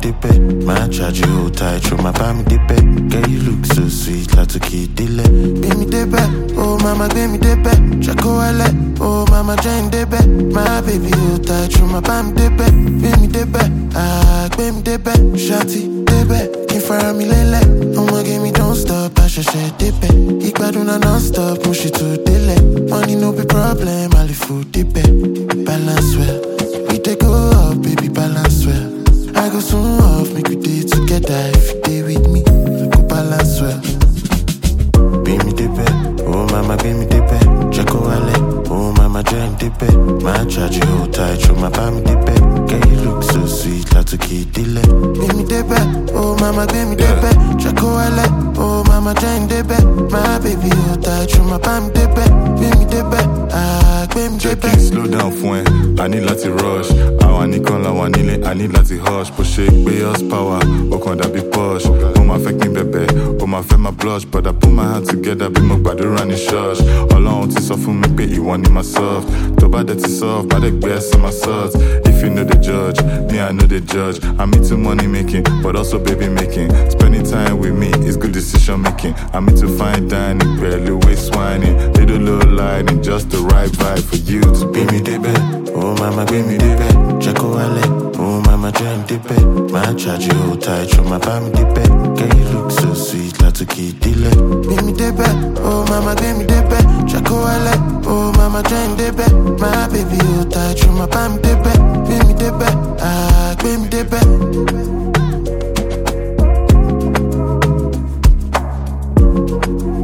débẹ̀. My charge you hold tight, through my bá mi débẹ̀. Girl, you look so sweet, láti kì í délẹ̀. Gbé mi débẹ̀, oh mama gbé mi débẹ̀. Jacko wálẹ̀, oh mama jẹ́ ń débẹ̀. My baby hold tight, through my bá mi débẹ̀. Gbé mi débẹ̀, gbé mi débẹ̀. Ṣáàtì débẹ̀, kí n fara mi lélẹ̀. Ọmọ gé mi don't stop, àṣẹ̀ṣẹ̀ débẹ̀. Ìgbádùn náà non-stop, mo ṣì tún délẹ̀. Money no be problem, àlè fò débẹ̀. Balance well, we dey go up, baby balance well. I go soon off, make we day together. If you day with me, we go balance well. Be me débẹ̀, oh mama be me débẹ̀. Jacko wálẹ̀, oh mama jẹ́ ń débẹ̀. My charge you hold tight, through my bá mi débẹ̀. Girl, you look so sweet, láti kì í délẹ̀. Be me débẹ̀, oh mama gbé mi débẹ̀. Jacko wálẹ̀, oh mama jẹ́ ń débẹ̀. My baby hold tight, through my bá mi débẹ̀. Be me débẹ̀, gbé mi Check débẹ̀. it, slow down fún ẹ, I need láti rush. Àwọn nìkan làwọn nílé, I need láti hush. Bó ṣe gbé horsepower, ó kàn dàbí Porsche. Ó máa fẹ́ kí n bẹ̀bẹ̀, ó máa fẹ́ máa blush. But I put my hands together bí mo gbàdúrà ní church. Ọlọ́run ti sọ fún mi pé ìwọ ni máa soft. Tó bá dẹ̀ ti soft, má dẹ̀ gbé ẹsẹ̀ máa soft. If you know the judge, me I know the judge. I'm into money making, but also baby making. Spending time with me is good decision making. I'm into fine dining, barely waste whining. Little low lighting, just the right vibe for you to be me débẹ̀. Oh mama gbé mi débẹ̀. Jacko wálẹ̀, oh mama jẹ́ ń débẹ̀. My charge you hold tight, through my bá mi débẹ̀. Girl, you look so sweet, láti kì í délẹ̀. Gbé mi débẹ̀, oh mama gbé mi débẹ̀. Jacko wálẹ̀, oh mama jẹ́ ń débẹ̀. My baby hold tight, through my bá mi débẹ̀. Gbé mi débẹ̀, gbé mi débẹ̀.